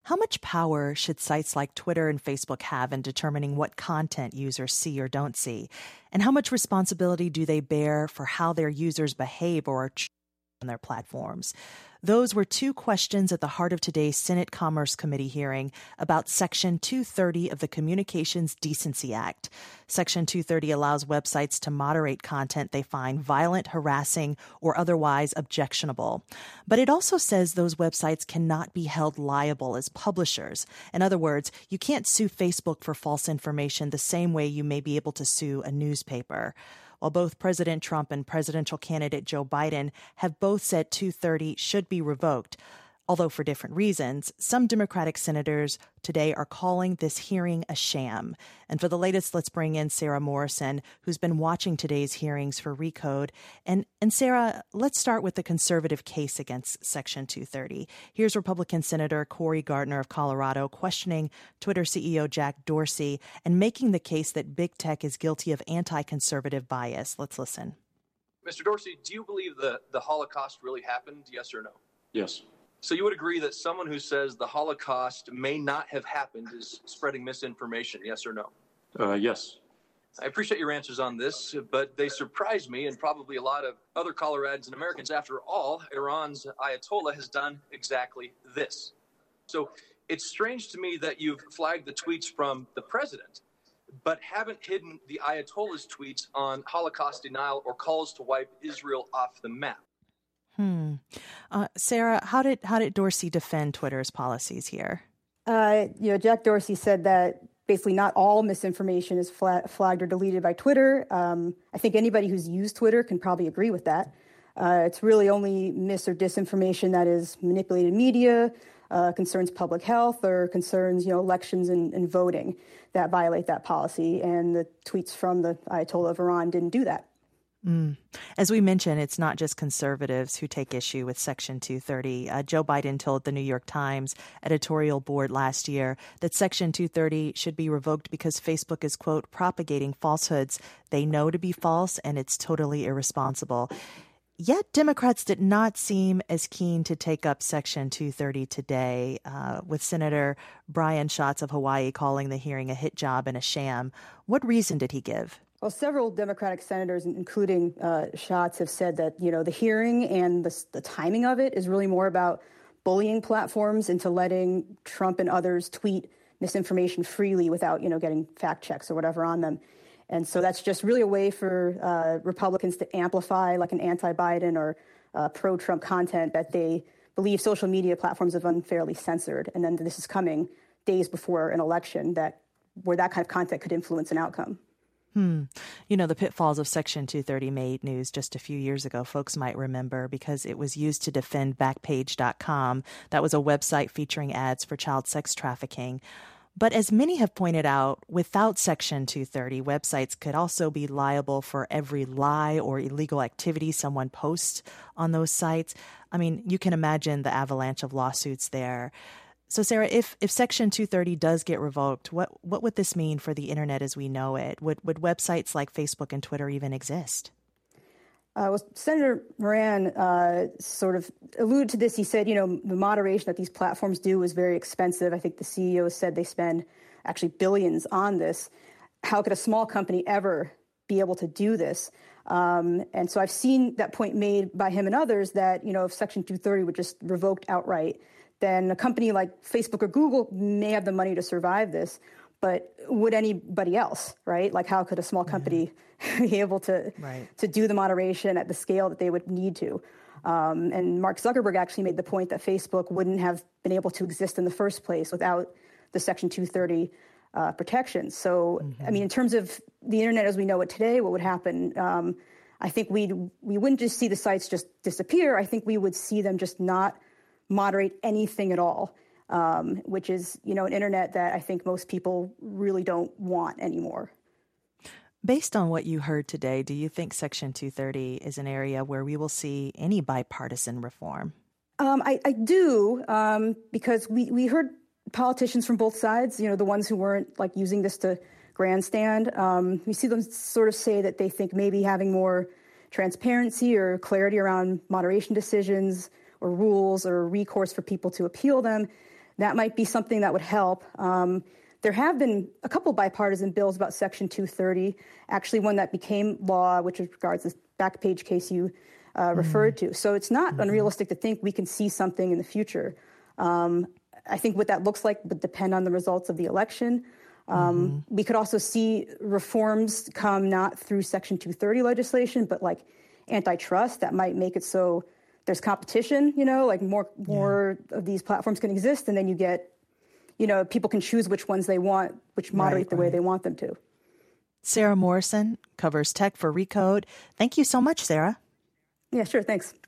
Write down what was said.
How much power should sites like Twitter and Facebook have in determining what content users see or don't see? And how much responsibility do they bear for how their users behave or are on their platforms? Those were two questions at the heart of today's Senate Commerce Committee hearing about Section 230 of the Communications Decency Act. Section 230 allows websites to moderate content they find violent, harassing, or otherwise objectionable. But it also says those websites cannot be held liable as publishers. In other words, you can't sue Facebook for false information the same way you may be able to sue a newspaper. While both President Trump and presidential candidate Joe Biden have both said 230 should be revoked, although for different reasons, some Democratic senators today are calling this hearing a sham. And for the latest, let's bring in Sarah Morrison, who's been watching today's hearings for Recode. And Sarah, let's start with the conservative case against Section 230. Here's Republican Senator Cory Gardner of Colorado questioning Twitter CEO Jack Dorsey and making the case that big tech is guilty of anti-conservative bias. Let's listen. Mr. Dorsey, do you believe the Holocaust really happened, yes or no? Yes. So you would agree that someone who says the Holocaust may not have happened is spreading misinformation, yes or no? Yes. I appreciate your answers on this, but they surprise me and probably a lot of other Coloradans and Americans. After all, Iran's Ayatollah has done exactly this. So it's strange to me that you've flagged the tweets from the president, but haven't hidden the Ayatollah's tweets on Holocaust denial or calls to wipe Israel off the map. Sarah, how did Dorsey defend Twitter's policies here? Jack Dorsey said that basically not all misinformation is flagged or deleted by Twitter. I think anybody who's used Twitter can probably agree with that. It's really only mis or disinformation that is manipulated media, concerns public health, or concerns elections and voting that violate that policy. And the tweets from the Ayatollah of Iran didn't do that. As we mentioned, it's not just conservatives who take issue with Section 230. Joe Biden told the New York Times editorial board last year that Section 230 should be revoked because Facebook is, quote, propagating falsehoods they know to be false, and it's totally irresponsible. Yet Democrats did not seem as keen to take up Section 230 today, with Senator Brian Schatz of Hawaii calling the hearing a hit job and a sham. What reason did he give? Well, several Democratic senators, including Schatz, have said that, the hearing and the timing of it is really more about bullying platforms into letting Trump and others tweet misinformation freely without, getting fact checks or whatever on them. And so that's just really a way for Republicans to amplify like an anti-Biden or pro-Trump content that they believe social media platforms have unfairly censored. And then this is coming days before an election where that kind of content could influence an outcome. The pitfalls of Section 230 made news just a few years ago, folks might remember, because it was used to defend Backpage.com. That was a website featuring ads for child sex trafficking. But as many have pointed out, without Section 230, websites could also be liable for every lie or illegal activity someone posts on those sites. I mean, you can imagine the avalanche of lawsuits there. So, Sarah, if Section 230 does get revoked, what would this mean for the internet as we know it? Would websites like Facebook and Twitter even exist? Senator Moran sort of alluded to this. He said, the moderation that these platforms do is very expensive. I think the CEO said they spend actually billions on this. How could a small company ever be able to do this? And so I've seen that point made by him and others that, if Section 230 were just revoked outright, then a company like Facebook or Google may have the money to survive this. But would anybody else, right? Like, how could a small company be able to do the moderation at the scale that they would need to? And Mark Zuckerberg actually made the point that Facebook wouldn't have been able to exist in the first place without the Section 230 protections. So, I mean, in terms of the internet as we know it today, what would happen? I think we wouldn't just see the sites just disappear. I think we would see them just not moderate anything at all. Which is, an internet that I think most people really don't want anymore. Based on what you heard today, do you think Section 230 is an area where we will see any bipartisan reform? I do, because we heard politicians from both sides, the ones who weren't like using this to grandstand. We see them sort of say that they think maybe having more transparency or clarity around moderation decisions or rules or recourse for people to appeal them that might be something that would help. There have been a couple bipartisan bills about Section 230, actually one that became law, which regards this Backpage case you referred to. So it's not unrealistic to think we can see something in the future. I think what that looks like would depend on the results of the election. We could also see reforms come not through Section 230 legislation, but like antitrust that might make it so there's competition, like more of these platforms can exist, and then you get, people can choose which ones they want, which moderate the way they want them to. Sarah Morrison covers tech for Recode. Thank you so much, Sarah. Yeah, sure. Thanks.